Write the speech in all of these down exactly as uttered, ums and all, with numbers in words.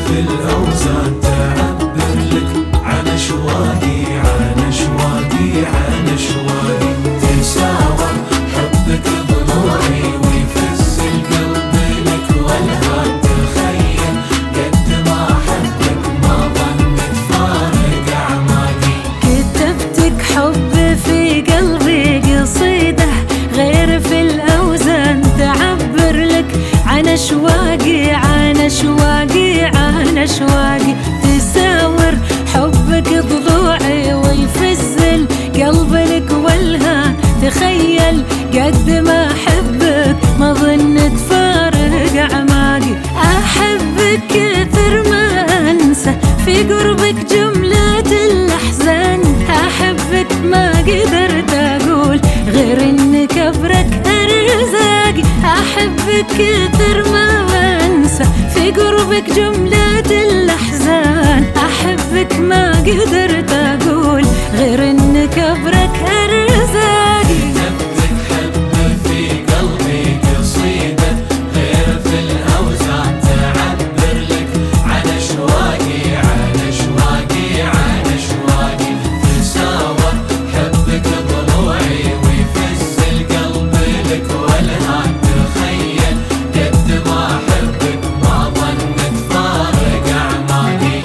في الأوزان تعبر لك عن أشواقي عن أشواقي عن أشواقي تساوى حبك ضلوعي ويفز القلب لك والهان تخيل قد ما أحبك ما ظنت فارق أعماقي كتبتك حب في قلبي قصيدة غير في الأوزان تعبر لك عن أشواقي عن أشواقي عن أشواقي تساور حبك ضلوعي ويفز القلب لك والهان تخيل قد ما أحبك ما ظنت فارق أعماقي أحبك كثر ما أنسى في قربك جملة الأحزان أحبك ما قدرت أقول غير إنك أبرك أرزاقي أحبك كثر ما أنسى في قربك جملة الأحزان أحبك ما قدرت أقول غير إنك أبرك أرزاقي كتبتك حب في قلبي قصيدة غير في الأوزان تعبر لك عن أشواقي عن أشواقي عن أشواقي تساوى حبك ضلوعي ويفز القلب لك والهان تخيل قد ما أحبك ما ظنت فارق أعماقي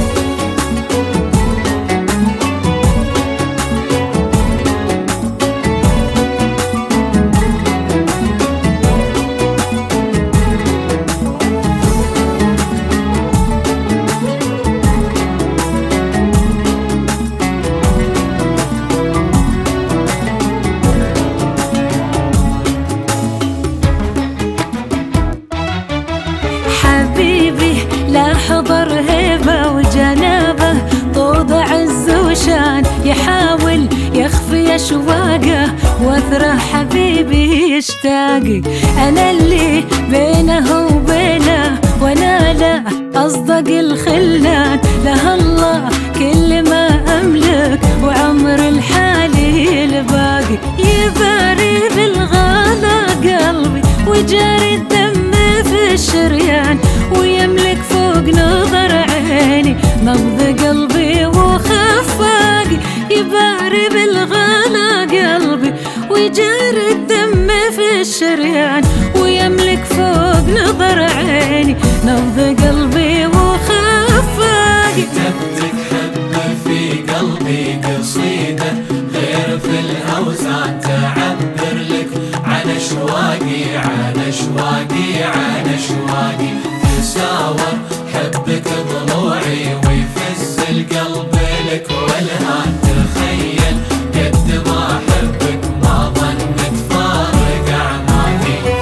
حبيبي لا حضر هيبة وجنابه طود عز وشان يحاول يخفي أشواقه واثره حبيبي يشتاقي أنا اللي بينه وبينه وأنا لا أصدق الخلان له الله كل ما أملك وعمر الحالي الباقي يباري بالغلا قلبي وجاري الدم في الشريان ويملك فوق نظر عيني نبض قلبي وخفاقي يباري بالغلا قلبي ويجاري الدم في الشريان ويملك فوق نظر عيني نبض قلبي وخفاقي كتبتك حب في قلبي قصيدة غير في الأوزان تعبر لك عن أشواقي عن أشواقي عن أشواقي تساور حبك ضلوعي ويفز القلب لك والهان تخيل قد ما أحبك ما ظنت فارق أعماقي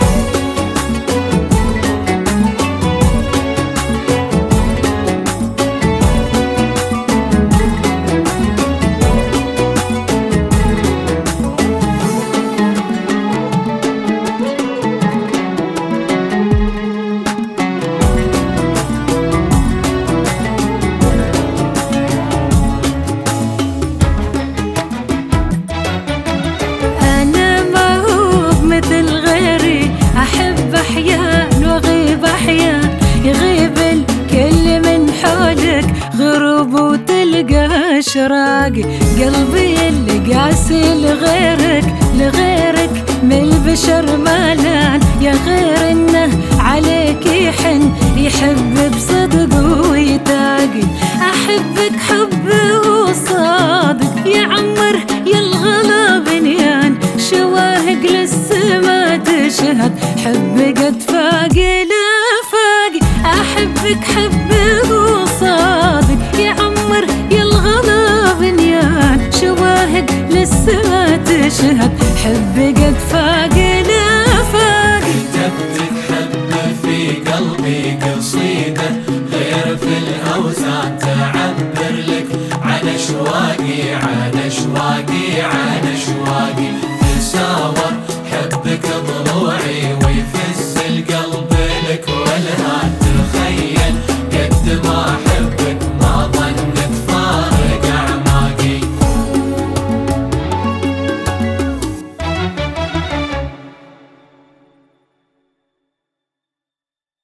يغيب الكل من حولك غروب وتلقى اشراقي قلبي اللي قاسي لغيرك لغيرك من البشر مالان يا غير انه عليك يحن يحب بصدق ويتاقي احبك حب وصادق يا عمر يا الغلا بنيان شواهق للسما تشهد حب قد فاقي أحبك حب وصادق يا عمر يا الغلا بنيان شواهد للسما تشهد حب قد فاق